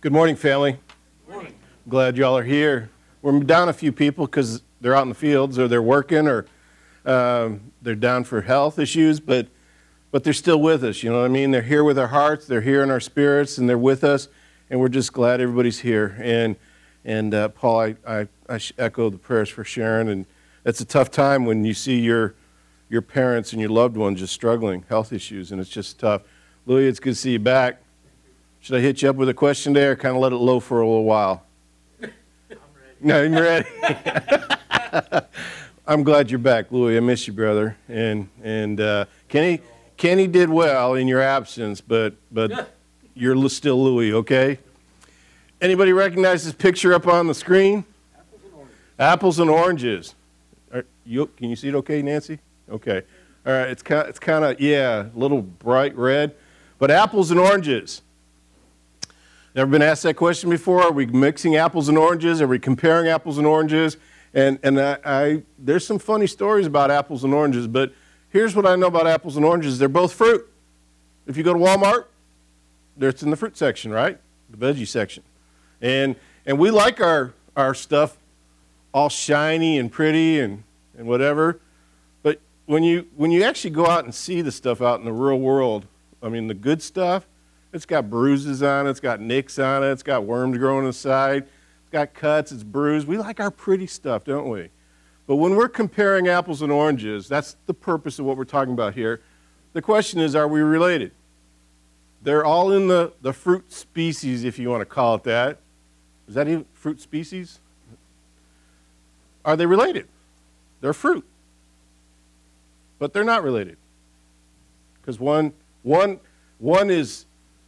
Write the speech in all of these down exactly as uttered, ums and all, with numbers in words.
Good morning, family. Good morning. Glad y'all are here. We're down a few people because they're out in the fields or they're working or um, they're down for health issues, but but they're still with us, you know what I mean? They're here with our hearts, they're here in our spirits, and they're with us, and we're just glad everybody's here. And and uh, Paul, I, I, I echo the prayers for Sharon, and it's a tough time when you see your your parents and your loved ones just struggling, health issues, and it's just tough. Louis, it's good to see you back. Should I hit you up with a question there, or kind of let it low for a little while? I'm ready. No, I'm ready. I'm glad you're back, Louis. I miss you, brother. And and uh, Kenny, Kenny did well in your absence, but but you're still Louis, okay? Anybody recognize this picture up on the screen? Apples and oranges. Apples and oranges. Are you, can you see it okay, Nancy? Okay. All right, it's kind, it's kind of, yeah, a little bright red. But apples and oranges. Never been asked that question before? Are we mixing apples and oranges? Are we comparing apples and oranges? And and I, I there's some funny stories about apples and oranges, but here's what I know about apples and oranges. They're both fruit. If you go to Walmart, it's in the fruit section, right? The veggie section. And and we like our, our stuff all shiny and pretty and, and whatever. But when you when you actually go out and see the stuff out in the real world, I mean the good stuff, it's got bruises on it, it's got nicks on it, it's got worms growing inside, it's got cuts, it's bruised. We like our pretty stuff, don't we? But when we're comparing apples and oranges, that's the purpose of what we're talking about here. The question is, are we related? They're all in the, the fruit species, if you want to call it that. Is that even fruit species? Are they related? They're fruit. But they're not related. Because one, one, one is,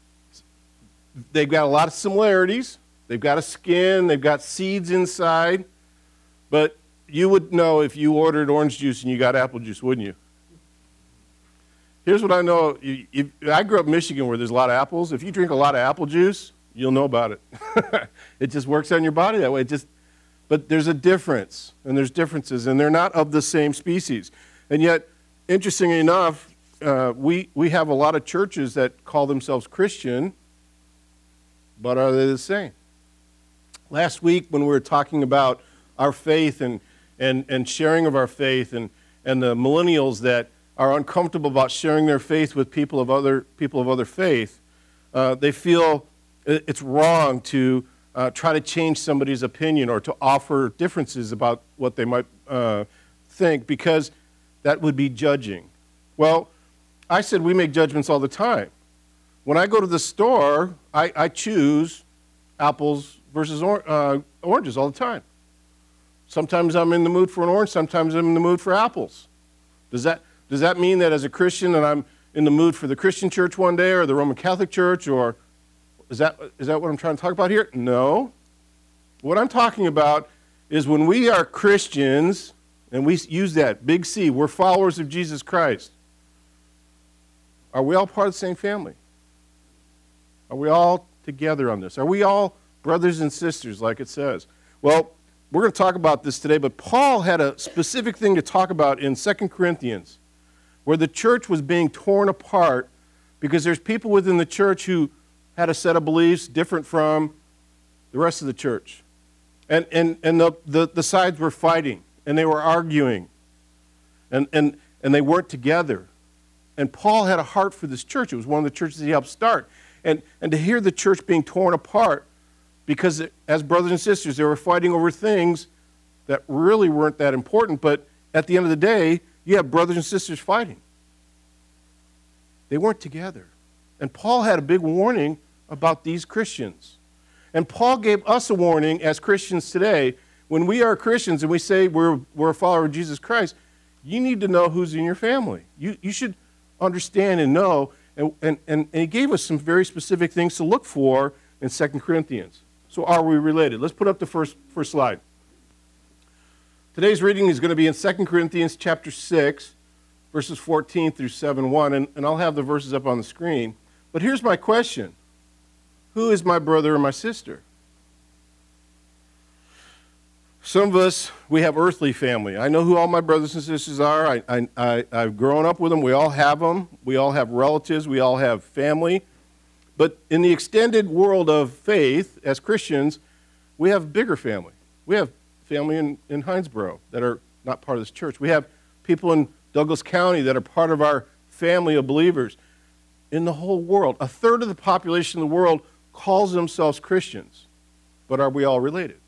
they've got a lot of similarities. They've got a skin, they've got seeds inside. But you would know if you ordered orange juice and you got apple juice, wouldn't you? Here's what I know. If, I grew up in Michigan where there's a lot of apples. If you drink a lot of apple juice, you'll know about it. It just works on your body that way. It just, but there's a difference, and there's differences, and they're not of the same species. And yet, interestingly enough, uh, we, we have a lot of churches that call themselves Christian, but are they the same? Last week when we were talking about our faith and, and, and sharing of our faith and, and the millennials that are uncomfortable about sharing their faith with people of other people of other faith, uh, they feel it's wrong to uh, try to change somebody's opinion or to offer differences about what they might uh, think because that would be judging. Well, I said we make judgments all the time. When I go to the store, I, I choose apples versus or, uh, oranges all the time. Sometimes I'm in the mood for an orange, sometimes I'm in the mood for apples. Does that Does that mean that as a Christian that I'm in the mood for the Christian church one day or the Roman Catholic Church, or is that is that what I'm trying to talk about here? No. What I'm talking about is when we are Christians, and we use that, big C, we're followers of Jesus Christ, are we all part of the same family? Are we all together on this? Are we all brothers and sisters, like it says? Well, we're going to talk about this today, but Paul had a specific thing to talk about in Second Corinthians, where the church was being torn apart because there's people within the church who had a set of beliefs different from the rest of the church. And and, and the, the, the sides were fighting, and they were arguing, and, and, and they weren't together. And Paul had a heart for this church. It was one of the churches he helped start. And, and to hear the church being torn apart because it, as brothers and sisters, they were fighting over things that really weren't that important, but at the end of the day, you have brothers and sisters fighting. They weren't together. And Paul had a big warning about these Christians. And Paul gave us a warning as Christians today. When we are Christians and we say we're, we're a follower of Jesus Christ, you need to know who's in your family. You, you should understand and know. And, and, and he gave us some very specific things to look for in Second Corinthians. So are we related? Let's put up the first, first slide. Today's reading is going to be in Second Corinthians chapter six, verses fourteen through seven one, and, and I'll have the verses up on the screen. But here's my question. Who is my brother or my sister? Some of us, we have earthly family. I know who all my brothers and sisters are. I, I, I, I've grown up with them. We all have them. We all have relatives. We all have family. But in the extended world of faith, as Christians, we have bigger family. We have family in, in Hinesboro that are not part of this church. We have people in Douglas County that are part of our family of believers. In the whole world, a third of the population of the world calls themselves Christians. But are we all related?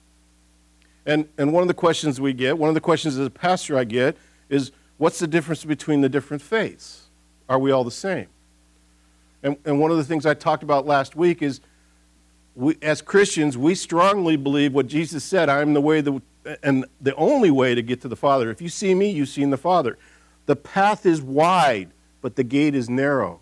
And, and one of the questions we get, one of the questions as a pastor I get, is what's the difference between the different faiths? Are we all the same? And, and one of the things I talked about last week is, we, as Christians, we strongly believe what Jesus said, I am the way the, and the only way to get to the Father. If you see me, you've seen the Father. The path is wide, but the gate is narrow.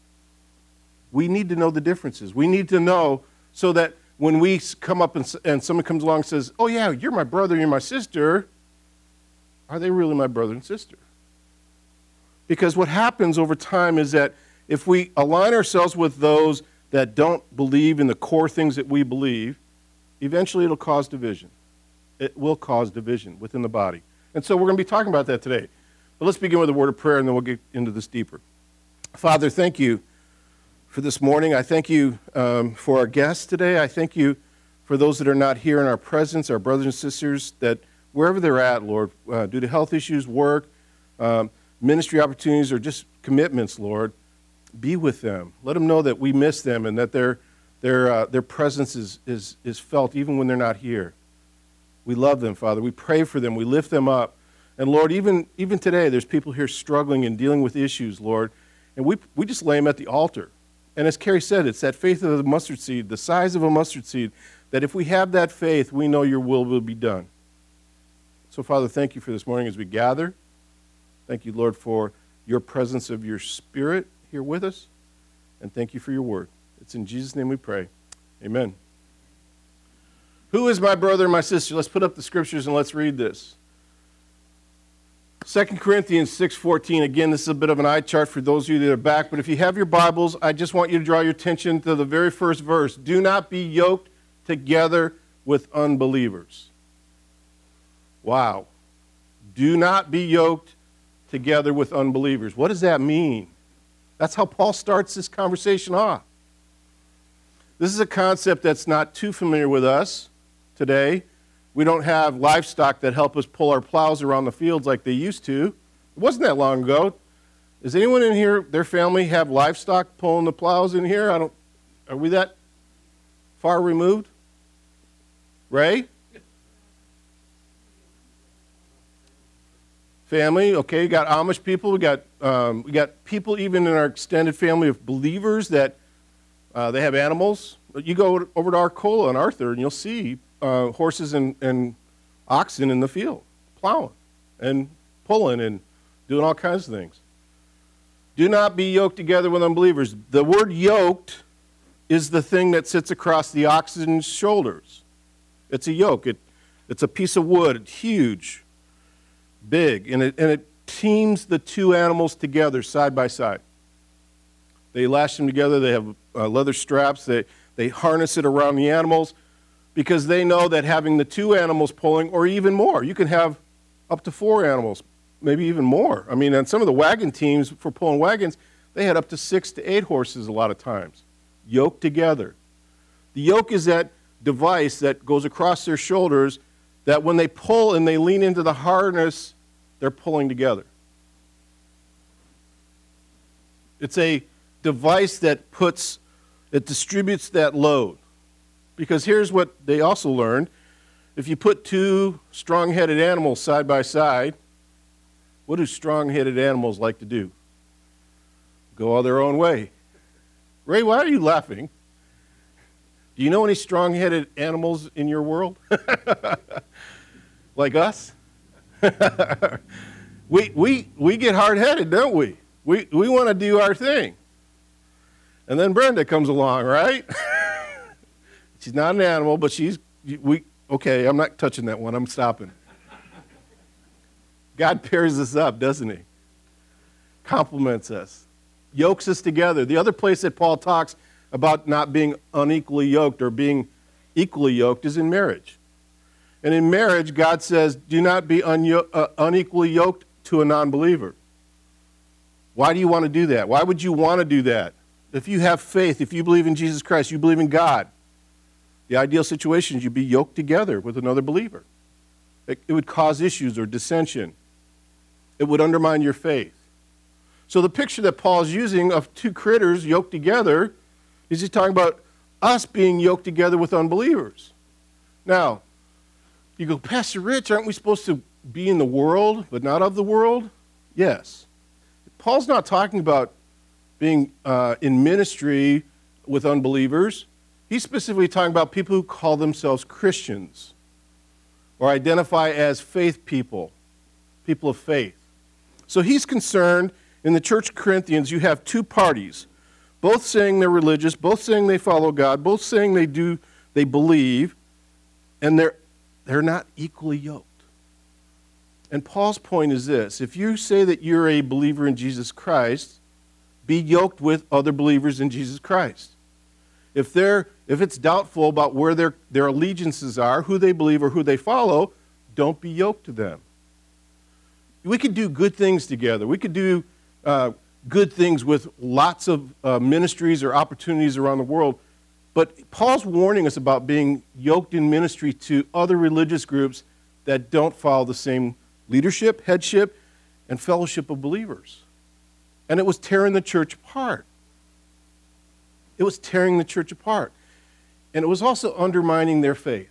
We need to know the differences. We need to know so that when we come up and, and someone comes along and says, oh yeah, you're my brother, you're my sister, are they really my brother and sister? Because what happens over time is that if we align ourselves with those that don't believe in the core things that we believe, eventually it'll cause division. It will cause division within the body. And so we're going to be talking about that today. But let's begin with a word of prayer, and then we'll get into this deeper. Father, thank you for this morning. I thank you um, for our guests today. I thank you for those that are not here in our presence, our brothers and sisters, that wherever they're at, Lord, uh, due to health issues, work, um, ministry opportunities, or just commitments, Lord, be with them. Let them know that we miss them and that their, their, uh, their presence is, is, is felt even when they're not here. We love them, Father. We pray for them. We lift them up. And Lord, even, even today, there's people here struggling and dealing with issues, Lord, and we, we just lay them at the altar. And as Carrie said, it's that faith of the mustard seed, the size of a mustard seed, that if we have that faith, we know your will will be done. So, Father, thank you for this morning as we gather. Thank you, Lord, for your presence of your Spirit here with us. And thank you for your word. It's in Jesus' name we pray. Amen. Who is my brother and my sister? Let's put up the scriptures and let's read this. Second Corinthians six fourteen. Again, this is a bit of an eye chart for those of you that are back, but if you have your Bibles, I just want you to draw your attention to the very first verse. Do not be yoked together with unbelievers. Wow. Do not be yoked together with unbelievers. What does that mean? That's how Paul starts this conversation off. This is a concept that's not too familiar with us today. We don't have livestock that help us pull our plows around the fields like they used to. It wasn't that long ago. Does anyone in here, their family, have livestock pulling the plows in here? I don't. Are we that far removed? Ray? Family, okay, you got Amish people, we got um, we got people even in our extended family of believers that uh, they have animals. You go over to Arcola and Arthur, and you'll see uh, horses and, and oxen in the field, plowing and pulling and doing all kinds of things. Do not be yoked together with unbelievers. The word yoked is the thing that sits across the oxen's shoulders. It's a yoke. It, it's a piece of wood, it's huge. Big, and it, and it teams the two animals together side by side. They lash them together, they have uh, leather straps, they, they harness it around the animals because they know that having the two animals pulling, or even more, you can have up to four animals, maybe even more. I mean, on some of the wagon teams for pulling wagons, they had up to six to eight horses a lot of times, yoked together. The yoke is that device that goes across their shoulders that when they pull and they lean into the harness, they're pulling together. It's a device that puts, it distributes that load. Because here's what they also learned. If you put two strong-headed animals side by side, what do strong-headed animals like to do? Go all their own way. Ray, why are you laughing? Do you know any strong-headed animals in your world? Like us? we, we, we get hard-headed, don't we? We, we want to do our thing. And then Brenda comes along, right? She's not an animal, but she's, we, okay, I'm not touching that one. I'm stopping. God pairs us up, doesn't he? Complements us. Yokes us together. The other place that Paul talks about not being unequally yoked or being equally yoked is in marriage. And in marriage, God says, do not be unyo- uh, unequally yoked to a non-believer. Why do you want to do that? Why would you want to do that? If you have faith, if you believe in Jesus Christ, you believe in God, the ideal situation is you'd be yoked together with another believer. It, it would cause issues or dissension. It would undermine your faith. So the picture that Paul's using of two critters yoked together is he's talking about us being yoked together with unbelievers. Now, you go, Pastor Rich, aren't we supposed to be in the world but not of the world? Yes. Paul's not talking about being uh, in ministry with unbelievers. He's specifically talking about people who call themselves Christians or identify as faith people, people of faith. So he's concerned in the church of Corinthians, you have two parties, both saying they're religious, both saying they follow God, both saying they do, they believe, and they're, they're not equally yoked. And Paul's point is this: if you say that you're a believer in Jesus Christ, be yoked with other believers in Jesus Christ. If they're, if it's doubtful about where their, their allegiances are, who they believe or who they follow, don't be yoked to them. We could do good things together. We could do uh, good things with lots of uh, ministries or opportunities around the world. But Paul's warning us about being yoked in ministry to other religious groups that don't follow the same leadership, headship, and fellowship of believers. And it was tearing the church apart. It was tearing the church apart. And it was also undermining their faith.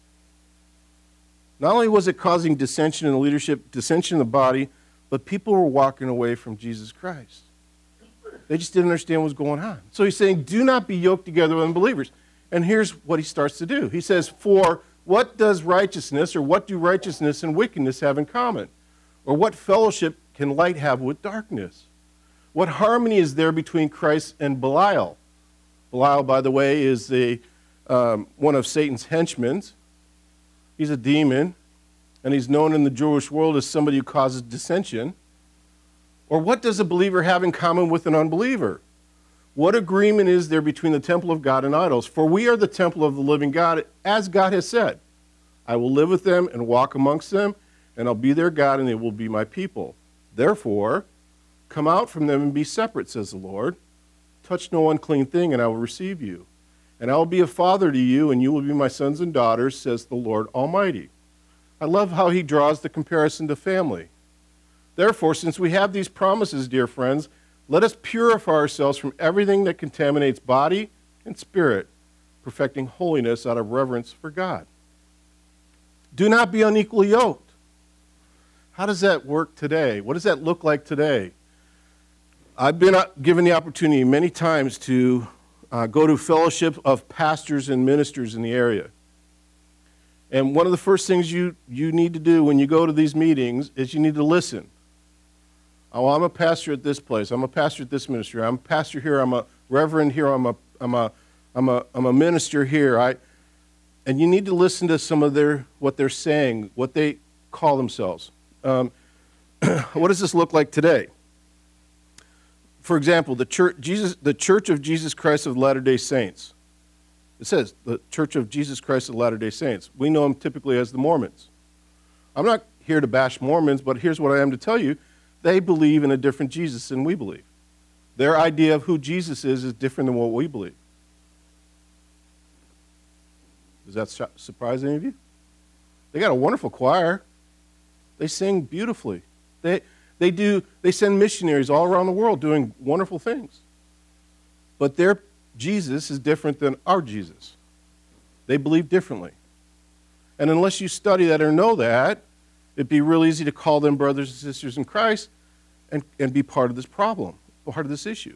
Not only was it causing dissension in the leadership, dissension in the body, but people were walking away from Jesus Christ. They just didn't understand what was going on. So he's saying, do not be yoked together with unbelievers. And here's what he starts to do. He says, for what does righteousness, or what do righteousness and wickedness have in common? Or what fellowship can light have with darkness? What harmony is there between Christ and Belial? Belial, by the way, is the, um, one of Satan's henchmen. He's a demon, and he's known in the Jewish world as somebody who causes dissension. Or what does a believer have in common with an unbeliever? What agreement is there between the temple of God and idols? For we are the temple of the living God, as God has said. I will live with them and walk amongst them, and I'll be their God, and they will be my people. Therefore, come out from them and be separate, says the Lord. Touch no unclean thing, and I will receive you. And I will be a father to you, and you will be my sons and daughters, says the Lord Almighty. I love how he draws the comparison to family. Therefore, since we have these promises, dear friends, let us purify ourselves from everything that contaminates body and spirit, perfecting holiness out of reverence for God. Do not be unequally yoked. How does that work today? What does that look like today? I've been given the opportunity many times to uh, go to fellowship of pastors and ministers in the area. And one of the first things you, you need to do when you go to these meetings is you need to listen. Oh, I'm a pastor at this place. I'm a pastor at this ministry. I'm a pastor here. I'm a reverend here. I'm a, I'm a, I'm a, I'm a minister here. I, and you need to listen to some of their, what they're saying, what they call themselves. Um, what does this look like today? For example, the church, Jesus, the Church of Jesus Christ of Latter-day Saints. It says the Church of Jesus Christ of Latter-day Saints. We know them typically as the Mormons. I'm not here to bash Mormons, but here's what I am to tell you. They believe in a different Jesus than we believe. Their idea of who Jesus is is different than what we believe. Does that sh- surprise any of you? They got a wonderful choir. They sing beautifully. They, they, do, they send missionaries all around the world doing wonderful things. But their Jesus is different than our Jesus. They believe differently. And unless you study that or know that, it'd be real easy to call them brothers and sisters in Christ and, and be part of this problem, part of this issue.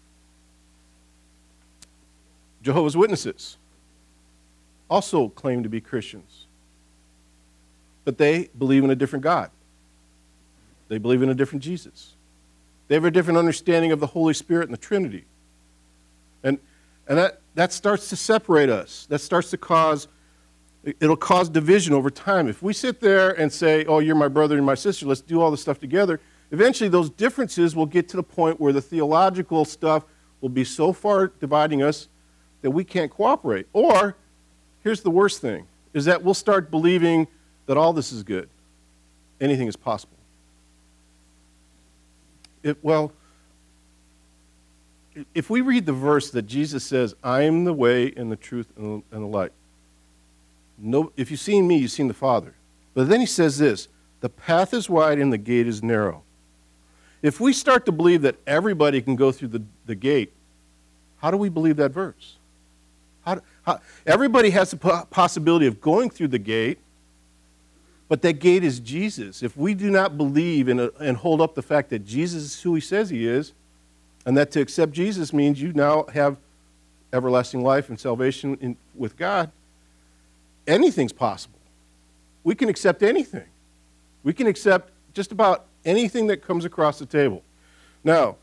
Jehovah's Witnesses also claim to be Christians, but they believe in a different God. They believe in a different Jesus. They have a different understanding of the Holy Spirit and the Trinity. And, and that, that starts to separate us. That starts to cause It'll cause division over time. If we sit there and say, oh, you're my brother and my sister, let's do all this stuff together, eventually those differences will get to the point where the theological stuff will be so far dividing us that we can't cooperate. Or, here's the worst thing, is that we'll start believing that all this is good. Anything is possible. It, well, if we read the verse that Jesus says, I am the way and the truth and the, and the light. No, if you've seen me, you've seen the Father. But then he says this, the path is wide and the gate is narrow. If we start to believe that everybody can go through the, the gate, how do we believe that verse? How, how, everybody has the po- possibility of going through the gate, but that gate is Jesus. If we do not believe in a, and hold up the fact that Jesus is who he says he is, and that to accept Jesus means you now have everlasting life and salvation in, with God, anything's possible. We can accept anything. We can accept just about anything that comes across the table. Now,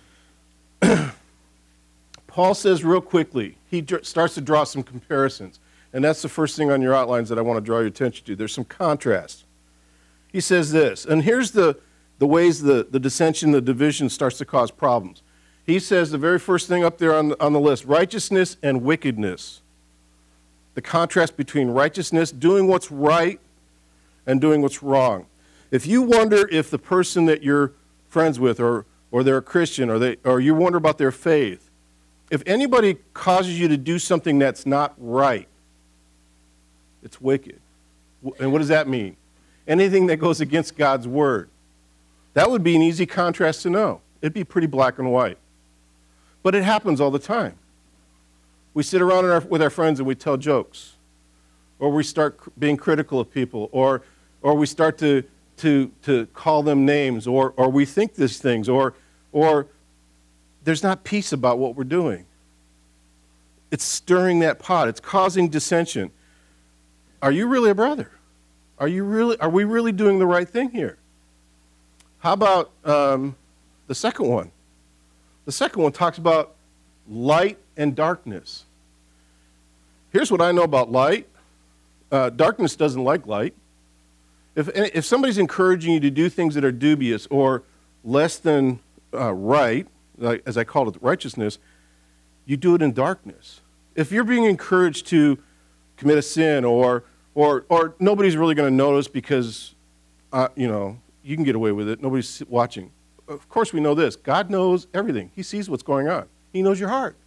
Paul says real quickly, he dr- starts to draw some comparisons. And that's the first thing on your outlines that I want to draw your attention to. There's some contrast. He says this, and here's the, the ways the, the dissension, the division starts to cause problems. He says the very first thing up there on the, on the list, righteousness and wickedness. The contrast between righteousness, doing what's right, and doing what's wrong. If you wonder if the person that you're friends with, or, or they're a Christian, or, they, or you wonder about their faith, if anybody causes you to do something that's not right, it's wicked. And what does that mean? Anything that goes against God's word. That would be an easy contrast to know. It'd be pretty black and white. But it happens all the time. We sit around in our, with our friends and we tell jokes. Or we start cr- being critical of people. Or, or we start to, to, to call them names. Or, or we think these things. Or, or there's not peace about what we're doing. It's stirring that pot. It's causing dissension. Are you really a brother? Are you really? Are we really doing the right thing here? How about um, the second one? The second one talks about light and darkness. Here's what I know about light. Uh, darkness doesn't like light. If, if somebody's encouraging you to do things that are dubious or less than uh, right, like, as I call it, righteousness, you do it in darkness. If you're being encouraged to commit a sin, or or or nobody's really going to notice because, uh, you know, you can get away with it. Nobody's watching. Of course we know this. God knows everything. He sees what's going on. He knows your heart.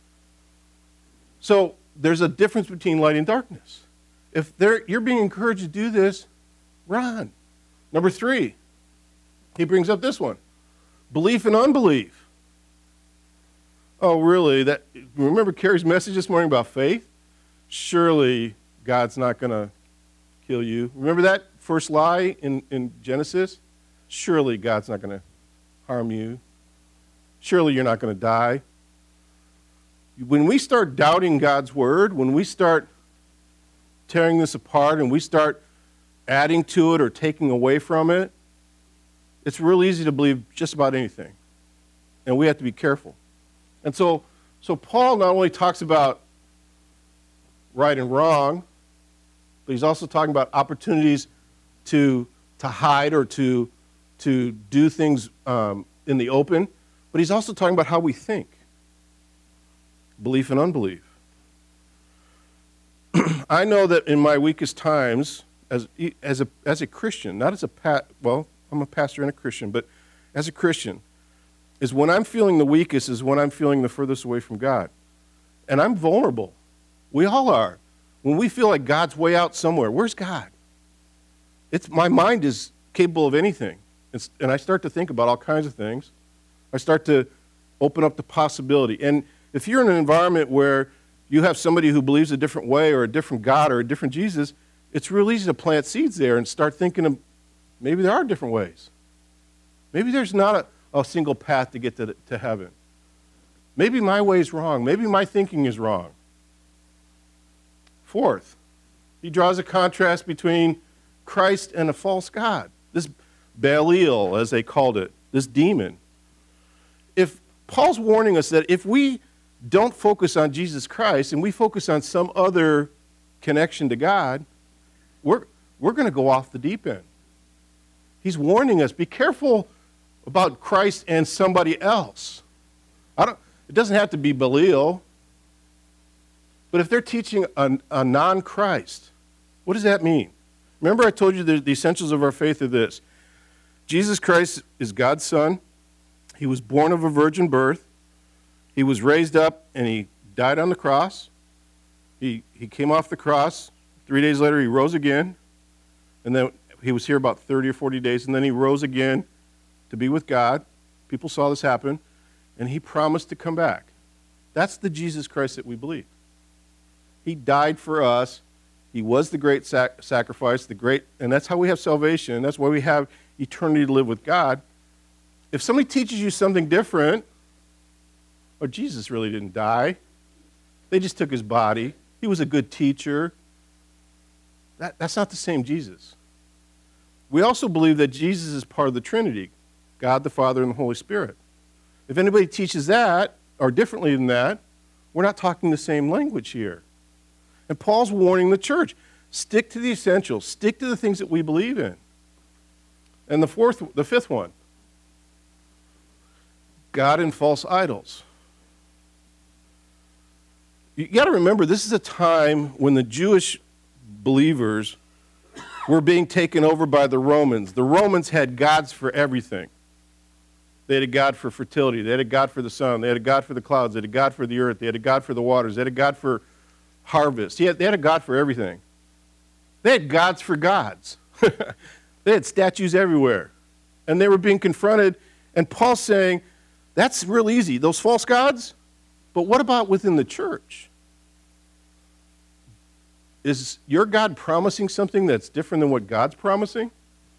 So there's a difference between light and darkness. If you're being encouraged to do this, run. Number three, he brings up this one. Belief and unbelief. Oh, really? That, remember Carrie's message this morning about faith? Surely God's not going to kill you. Remember that first lie in, in Genesis? Surely God's not going to harm you. Surely you're not going to die. When we start doubting God's word, when we start tearing this apart and we start adding to it or taking away from it, it's real easy to believe just about anything. And we have to be careful. And so, so Paul not only talks about right and wrong, but he's also talking about opportunities to, to hide or to, to do things um, in the open, but he's also talking about how we think. Belief and unbelief. I know that in my weakest times, as, as, a, as a Christian, not as a, pa- well, I'm a pastor and a Christian, but as a Christian, is when I'm feeling the weakest is when I'm feeling the furthest away from God. And I'm vulnerable. We all are. When we feel like God's way out somewhere, where's God? It's, my mind is capable of anything. It's, and I start to think about all kinds of things. I start to open up the possibility. And if you're in an environment where you have somebody who believes a different way or a different God or a different Jesus, it's real easy to plant seeds there and start thinking of maybe there are different ways. Maybe there's not a a single path to get to, to heaven. Maybe my way is wrong. Maybe my thinking is wrong. Fourth, he draws a contrast between Christ and a false god, this Belial, as they called it, this demon. If Paul's warning us that if we don't focus on Jesus Christ and we focus on some other connection to God, we're, we're going to go off the deep end. He's warning us, be careful about Christ and somebody else. I don't, it doesn't have to be Belial. But if they're teaching a, a non-Christ, what does that mean? Remember I told you the, the essentials of our faith are this. Jesus Christ is God's Son. He was born of a virgin birth. He was raised up and he died on the cross. He, he came off the cross. Three days later, he rose again. And then he was here about thirty or forty days. And then he rose again to be with God. People saw this happen. And he promised to come back. That's the Jesus Christ that we believe. He died for us. He was the great sac- sacrifice, the great, and that's how we have salvation. That's why we have eternity to live with God. If somebody teaches you something different, or Jesus really didn't die, they just took his body, he was a good teacher, that, that's not the same Jesus. We also believe that Jesus is part of the Trinity, God the Father and the Holy Spirit. If anybody teaches that, or differently than that, we're not talking the same language here. And Paul's warning the church, stick to the essentials, stick to the things that we believe in. And the fourth, the fifth one, God and false idols. You got to remember, this is a time when the Jewish believers were being taken over by the Romans. The Romans had gods for everything. They had a god for fertility. They had a god for the sun. They had a god for the clouds. They had a god for the earth. They had a god for the waters. They had a god for harvest. He had, they had a god for everything. They had gods for gods. They had statues everywhere. And they were being confronted. And Paul's saying, that's real easy, those false gods. But what about within the church? Is your God promising something that's different than what God's promising?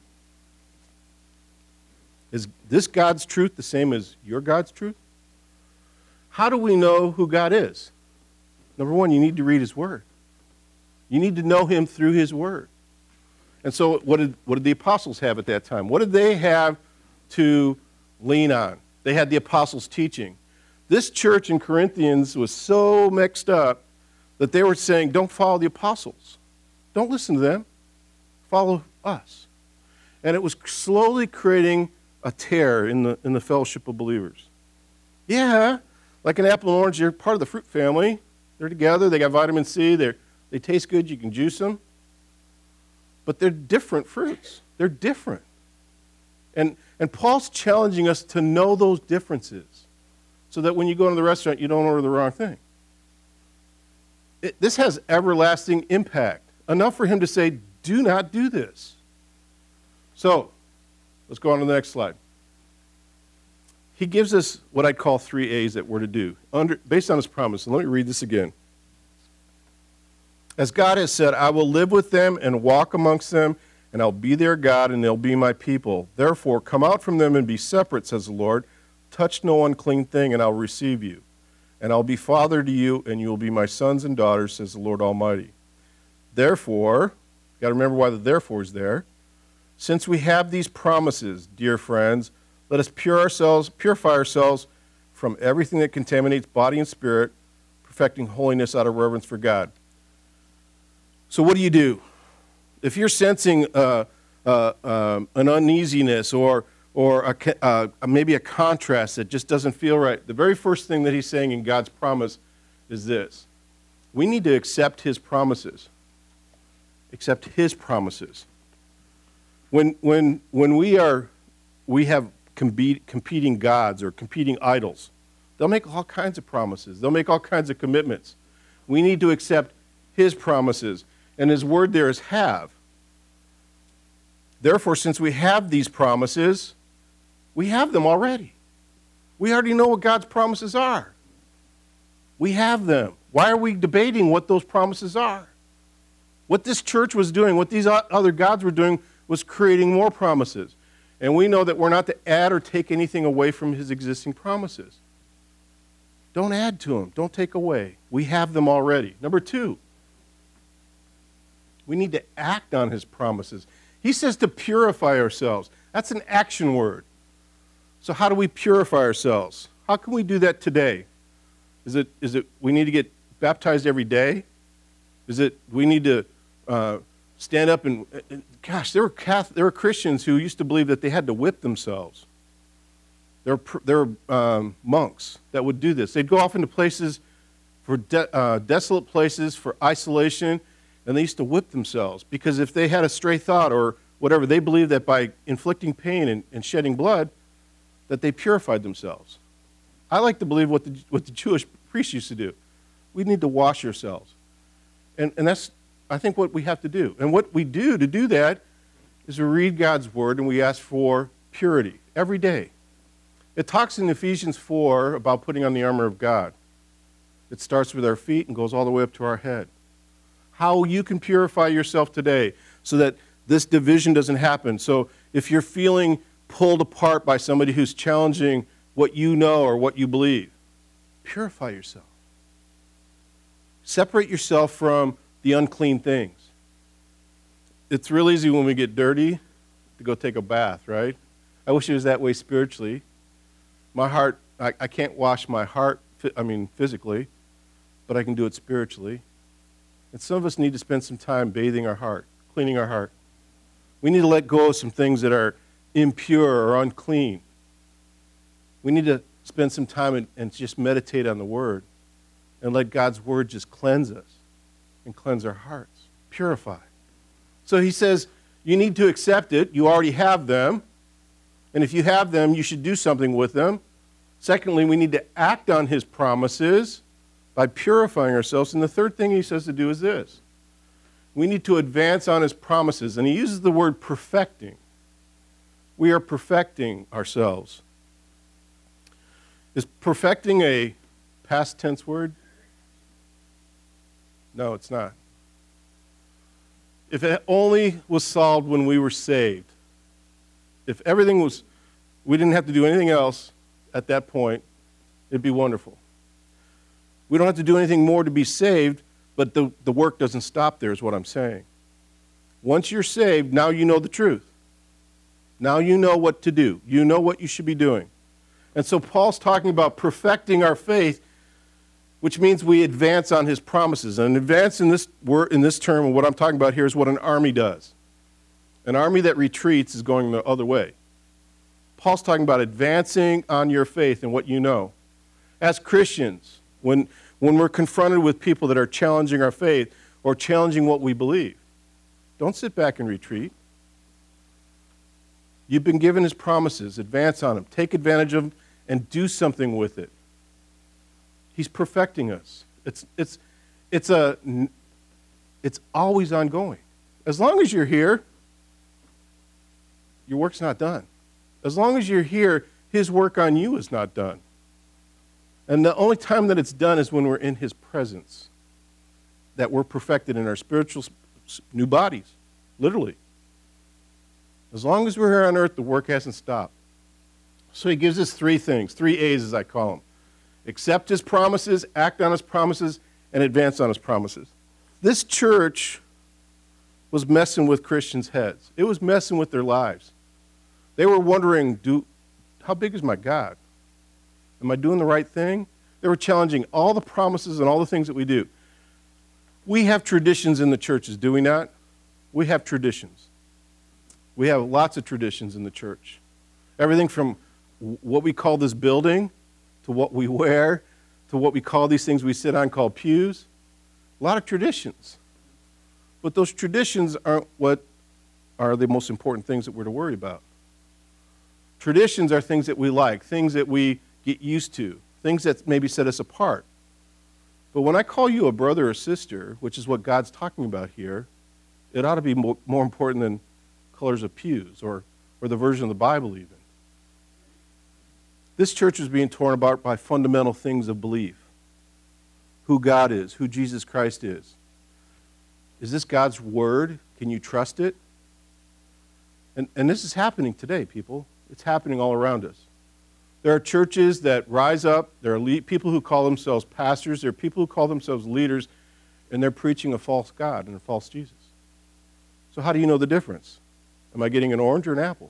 Is this God's truth the same as your God's truth? How do we know who God is? Number one, you need to read his word. You need to know him through his word. And so what did, what did the apostles have at that time? What did they have to lean on? They had the apostles' teaching. This church in Corinthians was so mixed up that they were saying, don't follow the apostles. Don't listen to them. Follow us. And it was slowly creating a tear in the, in the fellowship of believers. Yeah, like an apple and orange, they're part of the fruit family. They're together. They got vitamin C. They they taste good. You can juice them. But they're different fruits. They're different. And, and Paul's challenging us to know those differences so that when you go into the restaurant, you don't order the wrong thing. It, this has everlasting impact, enough for him to say, do not do this. So, let's go on to the next slide. He gives us what I call three A's that we're to do, under, based on his promise. And let me read this again. As God has said, I will live with them and walk amongst them, and I'll be their God, and they'll be my people. Therefore, come out from them and be separate, says the Lord. Touch no unclean thing, and I'll receive you. And I'll be father to you, and you will be my sons and daughters, says the Lord Almighty. Therefore, you've got to remember why the therefore is there. Since we have these promises, dear friends, let us pure ourselves, purify ourselves from everything that contaminates body and spirit, perfecting holiness out of reverence for God. So what do you do? If you're sensing uh, uh, um, an uneasiness or, or a, uh, maybe a contrast that just doesn't feel right, the very first thing that he's saying in God's promise is this. We need to accept his promises. Accept his promises. When, when, when we are, we have compete, competing gods or competing idols, they'll make all kinds of promises. They'll make all kinds of commitments. We need to accept his promises. And his word there is have. Therefore, since we have these promises, we have them already. We already know what God's promises are. We have them. Why are we debating what those promises are? What this church was doing, what these other gods were doing, was creating more promises. And we know that we're not to add or take anything away from his existing promises. Don't add to them. Don't take away. We have them already. Number two, we need to act on his promises. He says to purify ourselves. That's an action word. So how do we purify ourselves? How can we do that today? Is it, is it we need to get baptized every day? Is it we need to uh, stand up and, and gosh, there were Catholic, there were Christians who used to believe that they had to whip themselves. There were, there were um, monks that would do this. They'd go off into places for de- uh, desolate places, for isolation, and they used to whip themselves because if they had a stray thought or whatever, they believed that by inflicting pain and, and shedding blood, that they purified themselves. I like to believe what the, what the Jewish priests used to do. We need to wash ourselves. And, and that's, I think, what we have to do. And what we do to do that is we read God's word and we ask for purity every day. It talks in Ephesians four about putting on the armor of God. It starts with our feet and goes all the way up to our head. How you can purify yourself today so that this division doesn't happen. So if you're feeling pulled apart by somebody who's challenging what you know or what you believe, purify yourself. Separate yourself from the unclean things. It's real easy when we get dirty to go take a bath, right? I wish it was that way spiritually. My heart, I, I can't wash my heart, I mean physically, but I can do it spiritually. And some of us need to spend some time bathing our heart, cleaning our heart. We need to let go of some things that are impure or unclean. We need to spend some time and, and just meditate on the Word and let God's Word just cleanse us and cleanse our hearts, purify. So he says, you need to accept it. You already have them. And if you have them, you should do something with them. Secondly, we need to act on his promises by purifying ourselves. And the third thing he says to do is this. We need to advance on his promises. And he uses the word perfecting. We are perfecting ourselves. Is perfecting a past tense word? No, it's not. If it only was solved when we were saved, if everything was, we didn't have to do anything else at that point, it'd be wonderful. We don't have to do anything more to be saved, but the, the work doesn't stop there, is what I'm saying. Once you're saved, now you know the truth. Now you know what to do. You know what you should be doing. And so Paul's talking about perfecting our faith, which means we advance on his promises. And advance in this word, in this term, and what I'm talking about here is what an army does. An army that retreats is going the other way. Paul's talking about advancing on your faith and what you know. As Christians, when, when we're confronted with people that are challenging our faith or challenging what we believe, don't sit back and retreat. You've been given his promises. Advance on them. Take advantage of them and do something with it. He's perfecting us. It's, it's, it's, a, it's always ongoing. As long as you're here, your work's not done. As long as you're here, his work on you is not done. And the only time that it's done is when we're in his presence, that we're perfected in our spiritual new bodies, literally. As long as we're here on earth, the work hasn't stopped. So he gives us three things, three A's as I call them. Accept his promises, act on his promises, and advance on his promises. This church was messing with Christians' heads. It was messing with their lives. They were wondering, do, how big is my God? Am I doing the right thing? They were challenging all the promises and all the things that we do. We have traditions in the churches, do we not? We have traditions. We have lots of traditions in the church. Everything from what we call this building, to what we wear, to what we call these things we sit on called pews. A lot of traditions. But those traditions aren't what are the most important things that we're to worry about. Traditions are things that we like, things that we get used to, things that maybe set us apart. But when I call you a brother or sister, which is what God's talking about here, it ought to be more, more important than colors of pews or, or the version of the Bible even. This church was being torn apart by fundamental things of belief. Who God is, who Jesus Christ is. Is this God's word? Can you trust it? And, and this is happening today, people. It's happening all around us. There are churches that rise up. There are le- people who call themselves pastors. There are people who call themselves leaders, and they're preaching a false God and a false Jesus. So how do you know the difference? Am I getting an orange or an apple?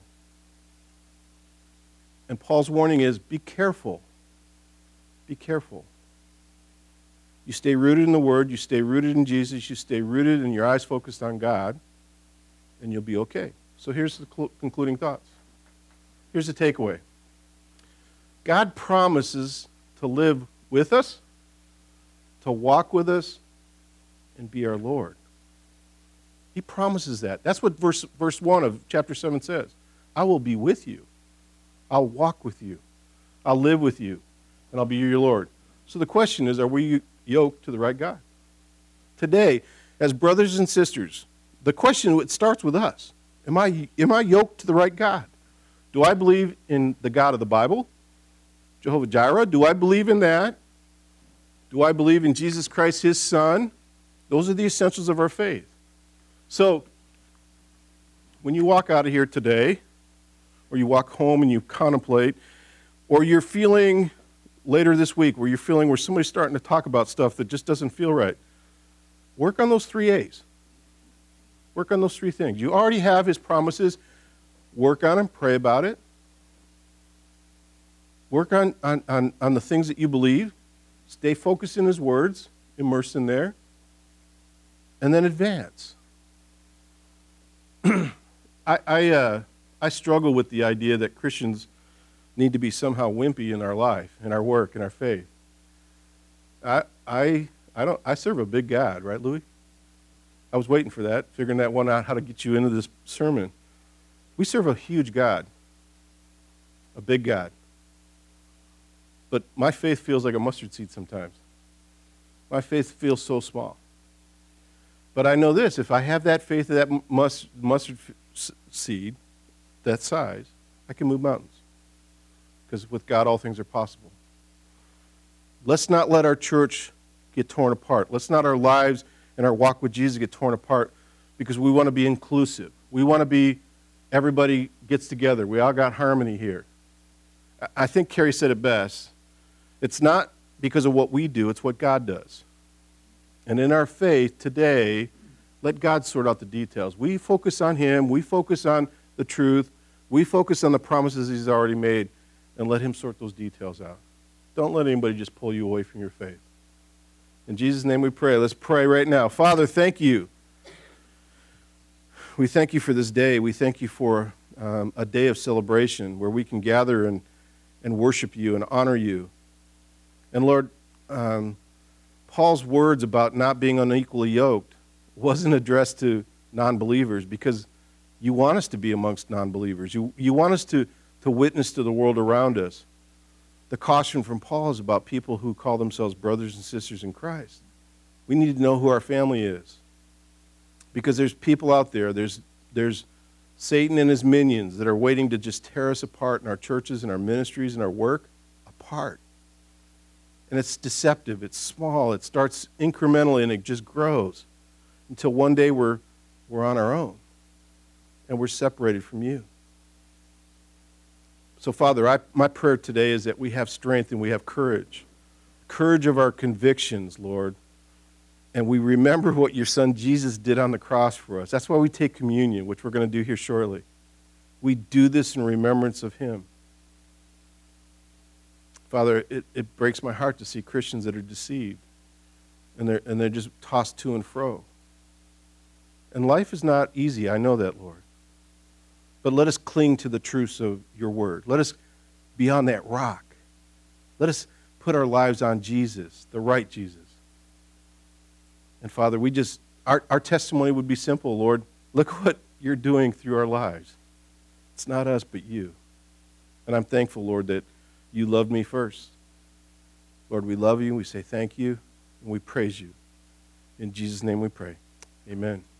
And Paul's warning is, be careful. Be careful. You stay rooted in the Word, you stay rooted in Jesus, you stay rooted and your eyes focused on God, and you'll be okay. So here's the cl- concluding thoughts. Here's the takeaway. God promises to live with us, to walk with us, and be our Lord. He promises that. That's what verse, verse one of chapter seven says. I will be with you. I'll walk with you. I'll live with you. and I'll be your Lord. So the question is, are we yoked to the right God? Today, as brothers and sisters, the question, it starts with us. Am I, am I yoked to the right God? Do I believe in the God of the Bible? Jehovah Jireh? Do I believe in that? Do I believe in Jesus Christ, his Son? Those are the essentials of our faith. So, when you walk out of here today, or you walk home and you contemplate, or you're feeling later this week where you're feeling where somebody's starting to talk about stuff that just doesn't feel right, work on those three A's. Work on those three things. You already have his promises. Work on them. Pray about it. Work on, on, on, on the things that you believe. Stay focused in his words. Immerse in there. And then advance. I, I, uh, I struggle with the idea that Christians need to be somehow wimpy in our life, in our work, in our faith. I, I, I, don't, I serve a big God, right, Louis? I was waiting for that, figuring that one out, how to get you into this sermon. We serve a huge God, a big God. But my faith feels like a mustard seed sometimes. My faith feels so small. But I know this, if I have that faith of that mus- mustard f- seed, that size, I can move mountains. Because with God, all things are possible. Let's not let our church get torn apart. Let's not our lives and our walk with Jesus get torn apart because we want to be inclusive. We want to be, everybody gets together. We all got harmony here. I think Carrie said it best. It's not because of what we do, it's what God does. And in our faith today, let God sort out the details. We focus on him. We focus on the truth. We focus on the promises he's already made, and let him sort those details out. Don't let anybody just pull you away from your faith. In Jesus' name we pray. Let's pray right now. Father, thank you. We thank you for this day. We thank you for um, a day of celebration where we can gather and, and worship you and honor you. And Lord, um, Paul's words about not being unequally yoked wasn't addressed to non-believers because you want us to be amongst non-believers. You, you want us to, to witness to the world around us. The caution from Paul is about people who call themselves brothers and sisters in Christ. We need to know who our family is. Because there's people out there, there's, there's Satan and his minions that are waiting to just tear us apart in our churches and our ministries and our work, apart. And it's deceptive, it's small, it starts incrementally and it just grows until one day we're, we're on our own and we're separated from you. So, Father, I, my prayer today is that we have strength and we have courage. Courage of our convictions, Lord. And we remember what your son Jesus did on the cross for us. That's why we take communion, which we're going to do here shortly. We do this in remembrance of him. Father, it, it breaks my heart to see Christians that are deceived. And they're, and they're just tossed to and fro. And life is not easy, I know that, Lord. But let us cling to the truths of your word. Let us be on that rock. Let us put our lives on Jesus, the right Jesus. And Father, we just, our, our testimony would be simple, Lord. Look what you're doing through our lives. It's not us, but you. And I'm thankful, Lord, that you loved me first. Lord, we love you. We say thank you. And we praise you. In Jesus' name we pray. Amen.